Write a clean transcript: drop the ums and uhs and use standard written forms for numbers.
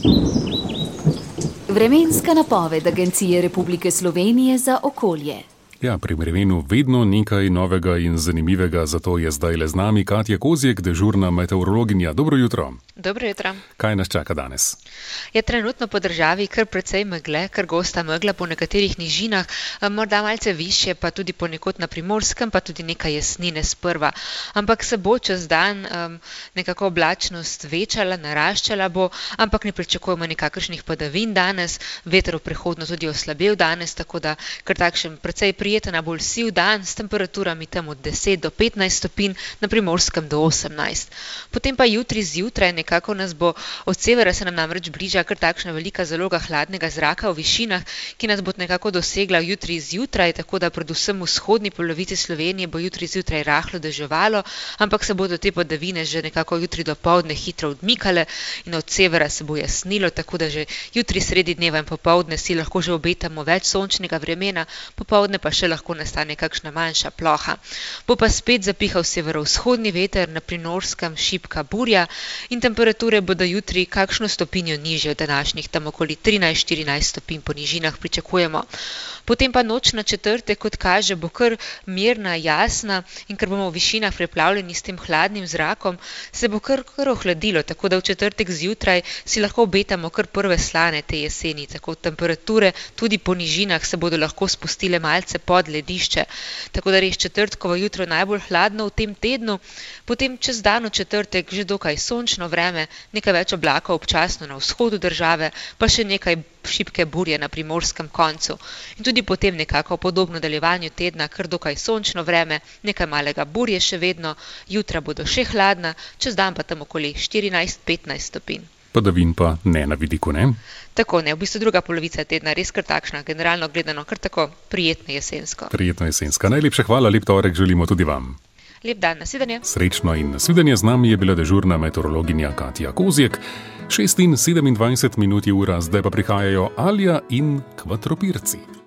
Vremenska napoved Agencije Republike Slovenije za okolje. Ja, pri vremenu vedno nekaj novega in zanimivega, zato je zdajle z nami Katja Kozjek, dežurna meteorologinja. Dobro jutro. Dobro jutro. Kaj nas čaka danes? Je trenutno po državi kar precej megle, kar gosta megla po nekaterih nižinah, morda malce višje, pa tudi ponekod na Primorskem, pa tudi nekaj jesnine sprva. Ampak se bo čez dan nekako oblačnost večala, naraščala bo, ampak ne pričakujemo nikakršnih padavin danes, veter v prehodno tudi oslabel danes, tako da kar takšen precej prijeten, bolj siv dan s temperaturami tam od 10 do 15 stopinj, na Primorskem do 18. Potem pa jutri zjutraj nekako nas bo, od severa se nam namreč bliža kar takšna velika zaloga hladnega zraka v višinah, ki nas bo nekako dosegla jutri zjutraj, tako da predvsem v vzhodni polovici Slovenije bo jutri zjutraj rahlo deževalo, ampak se bodo te padavine že nekako jutri dopoldne hitro odmikale in od severa se bo jasnilo, tako da že jutri sredi dneva in popoldne si lahko že obetamo več sončnega vremena, popoldne pa še lahko nastane kakšna manjša ploha. Bo pa spet zapihal severovzhodni veter, na Primorskem šibka burja in temperature bodo jutri kakšno stopinjo nižje od današnjih, tam okoli 13-14 stopinj po nižinah pričakujemo. Potem pa noč na četrtek, kot kaže, bo kar mirna, jasna in ker bomo v višinah preplavljeni s tem hladnim zrakom, se bo kar ohladilo, tako da v četrtek zjutraj si lahko obetamo kar prve slane te jeseni, tako temperature tudi po nižinah se bodo lahko spustile malce pod ledišče, tako da res četrtkovo jutro najbolj hladno v tem tednu, potem čez dan v četrtek že dokaj sončno vreme, nekaj več oblakov občasno na vzhodu države, pa še nekaj šibke burje na primorskem koncu. In tudi potem nekako podobno nadaljevanju tedna kar dokaj sončno vreme, nekaj malega burje še vedno, jutra bodo še hladna, čez dan pa tam okoli 14-15 stopinj. Padavin pa ne na vidiku, ne? Tako ne, v bistvu druga polovica tedna res kar takšna, generalno gledano kar tako prijetno jesensko. Prijetno jesenska. Najlepša hvala, lep torek želimo tudi vam. Lep dan, nasvidenje. Srečno in nasvidenje, z nami je bila dežurna meteorologinja Katja Kozjek. 6:27 je ura, zdaj pa prihajajo Alja in Kvatropirci.